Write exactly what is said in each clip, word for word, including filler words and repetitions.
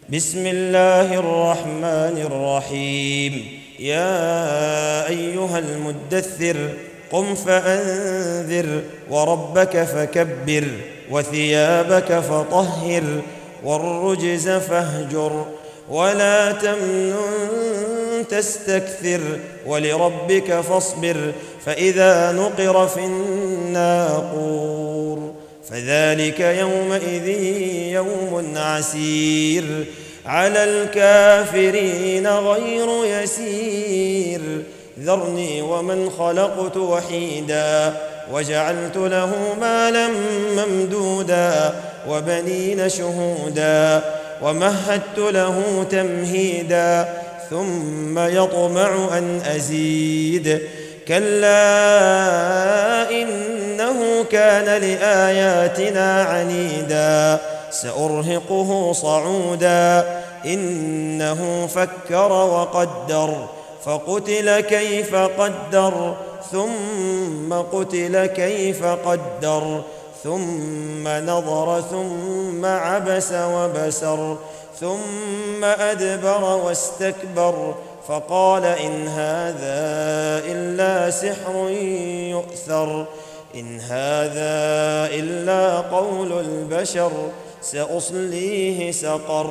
بسم الله الرحمن الرحيم. يا أيها المدثر قم فأنذر وربك فكبر وثيابك فطهر والرجز فاهجر ولا تمنن تستكثر ولربك فاصبر فإذا نقر في الناقور فذلك يومئذ يوم عسير على الكافرين غير يسير ذرني ومن خلقت وحيدا وجعلت له مالا ممدودا وبنين شهودا ومهدت له تمهيدا ثم يطمع أن أزيد كلا إنه كان لآياتنا عنيدا سأرهقه صعودا إنه فكر وقدر فقتل كيف قدر ثم قتل كيف قدر ثم نظر ثم عبس وبسر ثم أدبر واستكبر فقال إن هذا إلا سحر يؤثر إن هذا إلا قول البشر سأصليه سقر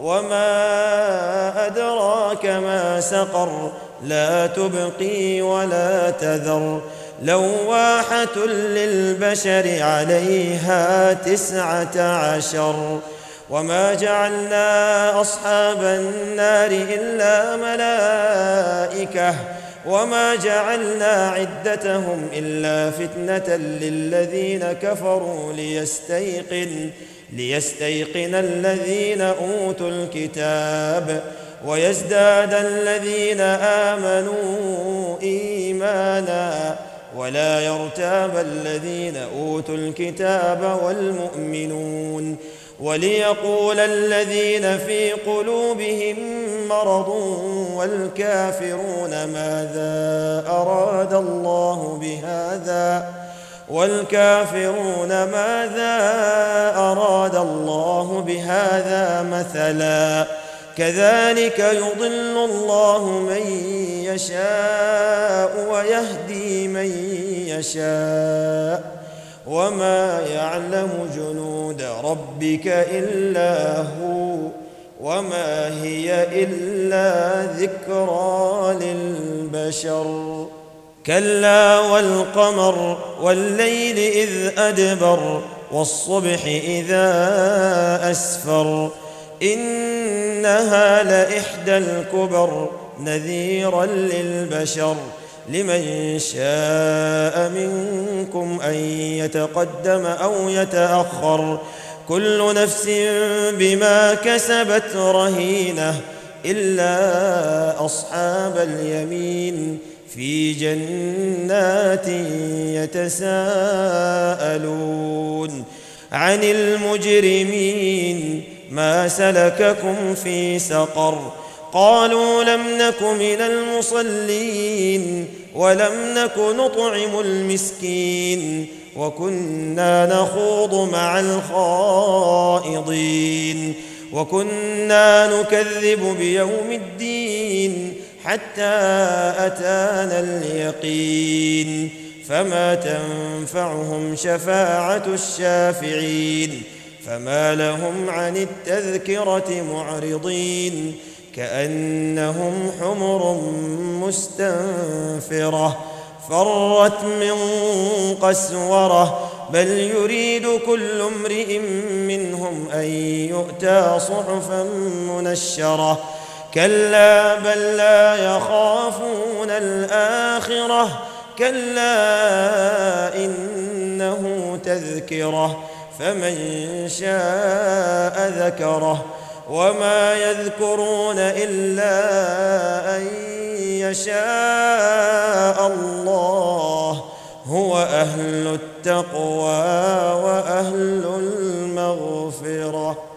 وما أدراك ما سقر لا تبقي ولا تذر لواحة للبشر عليها تسعة عشر وما جعلنا أصحاب النار إلا ملائكة وما جعلنا عدتهم إلا فتنة للذين كفروا ليستيقن ليستيقن الذين أوتوا الكتاب ويزداد الذين آمنوا إيمانا ولا يرتاب الذين أوتوا الكتاب والمؤمنون وليقول الذين في قلوبهم مرض والكافرون ماذا أراد الله بهذا والكافرون ماذا أراد الله بهذا مثلا كذلك يضل الله من يشاء ويهدي من يشاء وما يعلم جنود ربك إلا هو وما هي إلا ذكرى للبشر كلا والقمر والليل إذ أدبر والصبح إذا أسفر إنها لإحدى الكبر نذيرا للبشر لمن شاء منكم أن يتقدم أو يتأخر كل نفس بما كسبت رهينة إلا أصحاب اليمين في جنات يتساءلون عن المجرمين ما سلككم في سقر قالوا لم نك من المصلين ولم نك نطعم المسكين وكنا نخوض مع الخائضين وكنا نكذب بيوم الدين حتى أتانا اليقين فما تنفعهم شفاعة الشافعين فما لهم عن التذكرة معرضين كأنهم حمر مستنفرة فرت من قسورة بل يريد كل امرئ منهم أن يؤتى صحفا منشرة كلا بل لا يخافون الآخرة كلا إنه تذكرة فمن شاء ذكره وما يذكرون إلا أن يشاء الله هو أهل التقوى وأهل المغفرة.